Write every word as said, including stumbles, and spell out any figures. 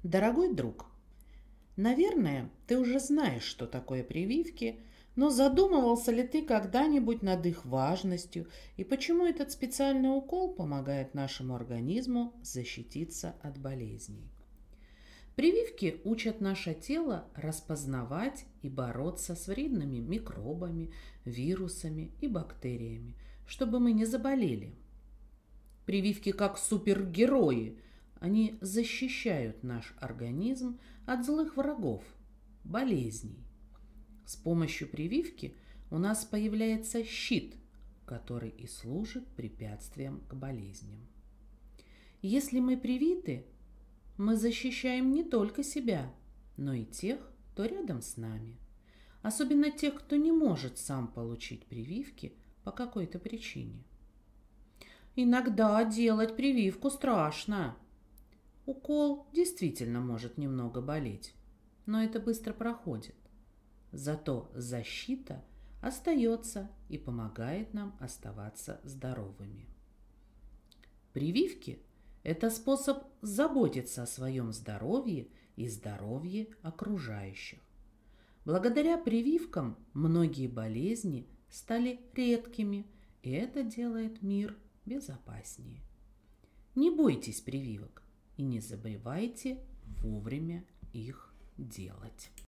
Дорогой друг, наверное, ты уже знаешь, что такое прививки, но задумывался ли ты когда-нибудь над их важностью и почему этот специальный укол помогает нашему организму защититься от болезней? Прививки учат наше тело распознавать и бороться с вредными микробами, вирусами и бактериями, чтобы мы не заболели. Прививки как супергерои. Они защищают наш организм от злых врагов, болезней. С помощью прививки у нас появляется щит, который и служит препятствием к болезням. Если мы привиты, мы защищаем не только себя, но и тех, кто рядом с нами. Особенно тех, кто не может сам получить прививки по какой-то причине. Иногда делать прививку страшно. Укол действительно может немного болеть, но это быстро проходит. Зато защита остается и помогает нам оставаться здоровыми. Прививки– это способ заботиться о своем здоровье и здоровье окружающих. Благодаря прививкам многие болезни стали редкими, и это делает мир безопаснее. Не бойтесь прививок и не забывайте вовремя их делать.